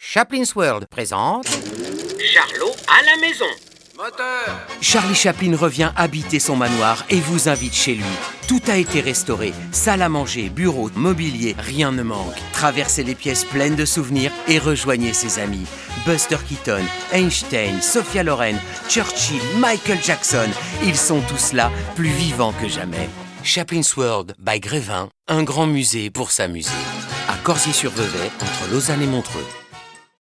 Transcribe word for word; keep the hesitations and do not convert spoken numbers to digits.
Chaplin's World présente Charlot à la maison. Moteur! Charlie Chaplin revient habiter son manoir et vous invite chez lui. Tout a été restauré, salle à manger, bureau, mobilier, rien ne manque. Traversez les pièces pleines de souvenirs et rejoignez ses amis. Buster Keaton, Einstein, Sophia Loren, Churchill, Michael Jackson, ils sont tous là, plus vivants que jamais. Chaplin's World by Grévin, un grand musée pour s'amuser. À Corsier-sur-Vevey, entre Lausanne et Montreux.